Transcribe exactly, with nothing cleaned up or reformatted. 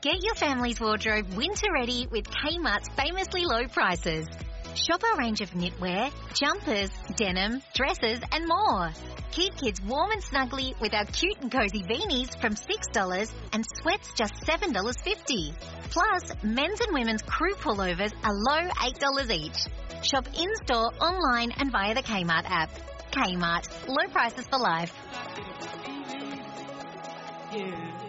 Get your family's wardrobe winter ready with Kmart's famously low prices. Shop our range of knitwear, jumpers, denim, dresses and more. Keep kids warm and snuggly with our cute and cozy beanies from six dollars and sweats just seven dollars fifty. Plus, men's and women's crew pullovers are low eight dollars each. Shop in-store, online and via the Kmart app. Kmart. Low prices for life. Yeah.